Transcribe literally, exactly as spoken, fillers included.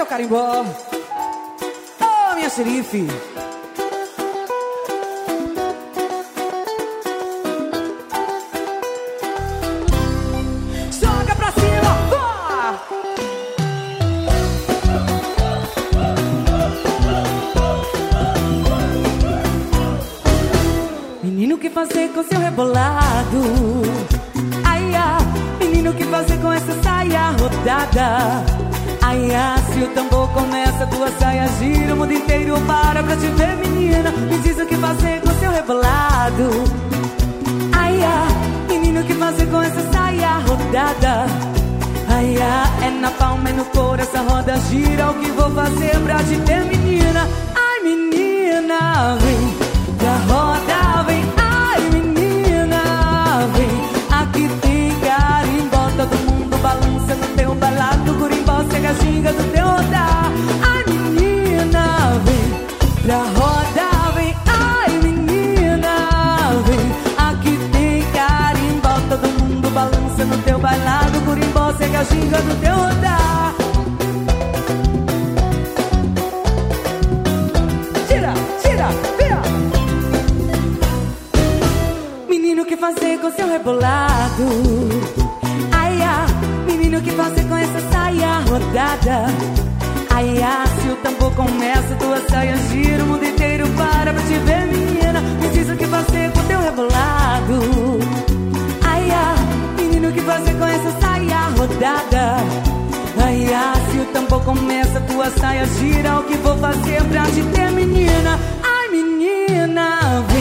seu carimbó. Oh, minha xerife. Joga pra cima, vá! Menino, que fazer com seu rebolado? Ai, ai, menino, que fazer com essa saia rodada? Ai, ai, se o tambor começa, tua saia gira, o mundo inteiro para pra te ver, menina. Me diz o que fazer com seu rebolado. Ai, ai, menino, que fazer com essa saia rodada? Ai, ai, é na palma e no couro, essa roda gira. O que vou fazer pra te ver, menina? Ai, menina, vem pra roda, vem. Ai, menina, vem. Aqui tem carimbó, todo mundo balança no teu balado. Curimbó, cega, ginga do teu rodar. Ai, menina, vem pra roda, vem. Ai, menina, vem. Aqui tem carimbó, todo mundo balança no teu bailado. Curimbó, cega, ginga do teu rodar. Tira, tira, tira. Menino, que fazer com seu rebolado? Ai, ai, menino, que fazer com essa saia rodada? Ai, ai, se o tambor começa, tua saia gira, o mundo inteiro para pra te ver, menina. Me diz o que fazer com teu rebolado. Ai, ai, menino, que fazer com essa saia rodada? Ai, ai, se o tambor começa, tua saia gira, o que vou fazer pra te ter, menina? Ai, menina,